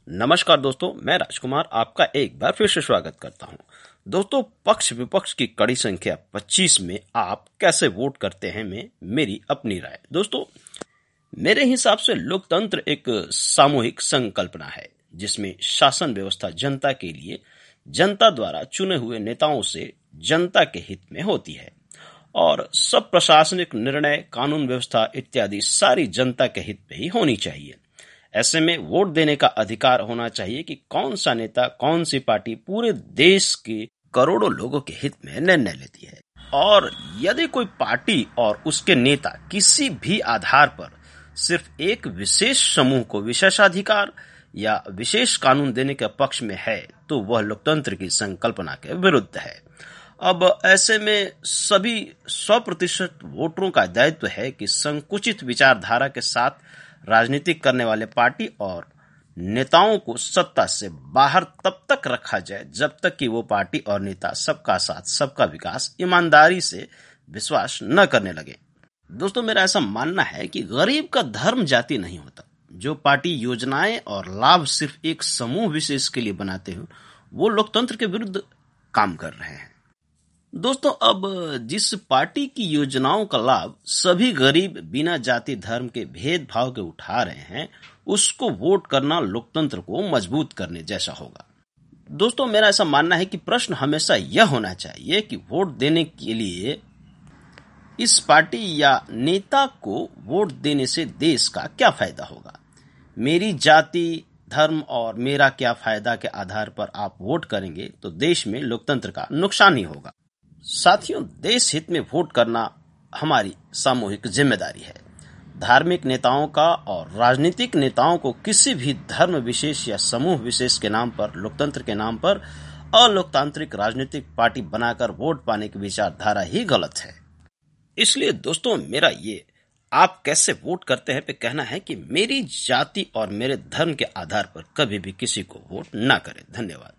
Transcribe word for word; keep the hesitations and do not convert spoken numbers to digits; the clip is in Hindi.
नमस्कार दोस्तों, मैं राजकुमार आपका एक बार फिर से स्वागत करता हूं। दोस्तों, पक्ष विपक्ष की कड़ी संख्या पच्चीस में आप कैसे वोट करते हैं में मेरी अपनी राय। दोस्तों, मेरे हिसाब से लोकतंत्र एक सामूहिक संकल्पना है जिसमें शासन व्यवस्था जनता के लिए जनता द्वारा चुने हुए नेताओं से जनता के हित में होती है और सब प्रशासनिक निर्णय, कानून व्यवस्था इत्यादि सारी जनता के हित में ही होनी चाहिए। ऐसे में वोट देने का अधिकार होना चाहिए कि कौन सा नेता, कौन सी पार्टी पूरे देश के करोड़ों लोगों के हित में निर्णय लेती है। और यदि कोई पार्टी और उसके नेता किसी भी आधार पर सिर्फ एक विशेष समूह को विशेषाधिकार या विशेष कानून देने के पक्ष में है तो वह लोकतंत्र की संकल्पना के विरुद्ध है। अब ऐसे में सभी सौ प्रतिशत वोटरों का दायित्व है कि संकुचित विचारधारा के साथ राजनीति करने वाले पार्टी और नेताओं को सत्ता से बाहर तब तक रखा जाए जब तक कि वो पार्टी और नेता सबका साथ, सबका विकास ईमानदारी से विश्वास न करने लगे। दोस्तों, मेरा ऐसा मानना है कि गरीब का धर्म जाति नहीं होता। जो पार्टी योजनाएं और लाभ सिर्फ एक समूह विशेष के लिए बनाते हो वो लोकतंत्र के विरुद्ध काम कर रहे हैं। दोस्तों, अब जिस पार्टी की योजनाओं का लाभ सभी गरीब बिना जाति धर्म के भेदभाव के उठा रहे हैं उसको वोट करना लोकतंत्र को मजबूत करने जैसा होगा। दोस्तों, मेरा ऐसा मानना है कि प्रश्न हमेशा यह होना चाहिए कि वोट देने के लिए इस पार्टी या नेता को वोट देने से देश का क्या फायदा होगा। मेरी जाति, धर्म और मेरा क्या फायदा के आधार पर आप वोट करेंगे तो देश में लोकतंत्र का नुकसान ही होगा। साथियों, देश हित में वोट करना हमारी सामूहिक जिम्मेदारी है। धार्मिक नेताओं का और राजनीतिक नेताओं को किसी भी धर्म विशेष या समूह विशेष के नाम पर, लोकतंत्र के नाम पर अलोकतांत्रिक राजनीतिक पार्टी बनाकर वोट पाने की विचारधारा ही गलत है। इसलिए दोस्तों, मेरा ये आप कैसे वोट करते हैं पे कहना है कि मेरी जाति और मेरे धर्म के आधार पर कभी भी किसी को वोट ना करें। धन्यवाद।